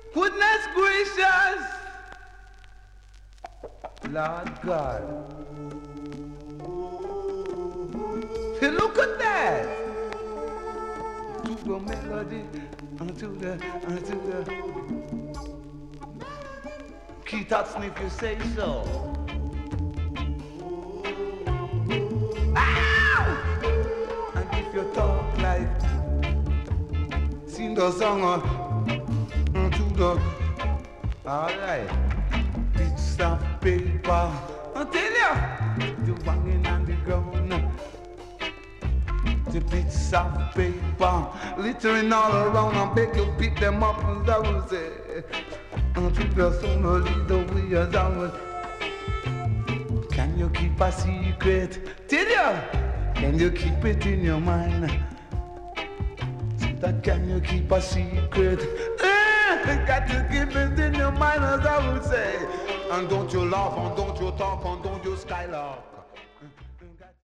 Goodness gracious, Lord God. Hey, look at that. To the melody, unto the Keith Hudson, if you say so. Ow! And if you talk like sing the song to the alright, bits of paper. I tell you, the banging on the ground. The bits of paper littering all around. I beg you pick them up and I will say, to the song lead the way as I will. Can you keep a secret? Tell you, can you keep it in your mind? That can you keep a secret? Got to keep it in your mind, as I would say. And don't you laugh, and don't you talk, and don't you skylark.